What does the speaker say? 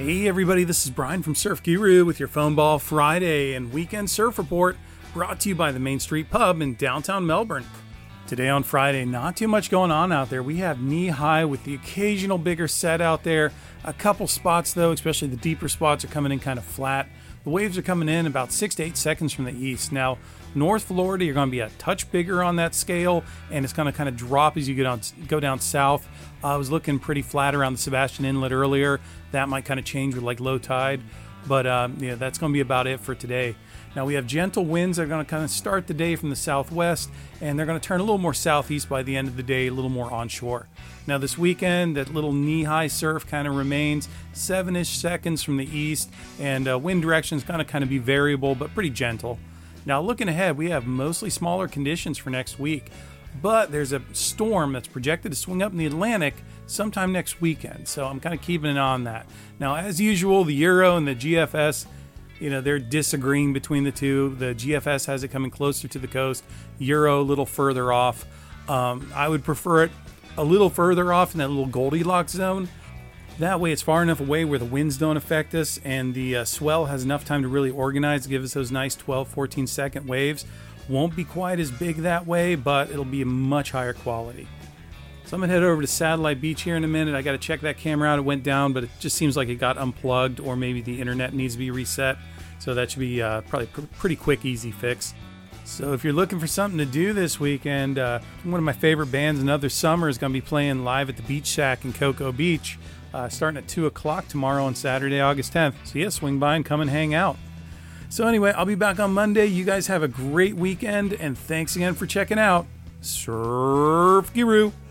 Hey everybody, this is Brian from Surf Guru with your Phone Ball Friday and Weekend Surf Report, brought to you by the Main Street Pub in downtown Melbourne. Today on Friday, not too much going on out there. We have knee high with the occasional bigger set out there. A couple spots though, especially the deeper spots, are coming in kind of flat. The waves are coming in about 6 to 8 seconds from the east. Now, North Florida, you're going to be a touch bigger on that scale, and it's going to kind of drop as you go down south. I was looking pretty flat around the Sebastian Inlet earlier. That might kind of change with like low tide, but that's going to be about it for today. Now we have gentle winds that are going to kind of start the day from the southwest, and they're going to turn a little more southeast by the end of the day, a little more onshore. Now this weekend, that little knee-high surf kind of remains 7-ish seconds from the east, and wind direction is going to kind of be variable, but pretty gentle. Now looking ahead, we have mostly smaller conditions for next week, but there's a storm that's projected to swing up in the Atlantic sometime next weekend, so I'm kind of keeping an eye on that. Now, as usual, the Euro and the GFS, they're disagreeing between the two. The GFS has it coming closer to the coast, Euro a little further off. I would prefer it a little further off in that little Goldilocks zone. That way it's far enough away where the winds don't affect us, and the swell has enough time to really organize, give us those nice 12, 14-second waves. Won't be quite as big that way, but it'll be a much higher quality. So I'm going to head over to Satellite Beach here in a minute. I got to check that camera out. It went down, but it just seems like it got unplugged, or maybe the internet needs to be reset. So that should be probably pretty quick, easy fix. So if you're looking for something to do this weekend, one of my favorite bands, Another Summer, is going to be playing live at the Beach Shack in Cocoa Beach, starting at 2 o'clock tomorrow on Saturday, August 10th. So yeah, swing by and come and hang out. So anyway, I'll be back on Monday. You guys have a great weekend, and thanks again for checking out Surf Guru.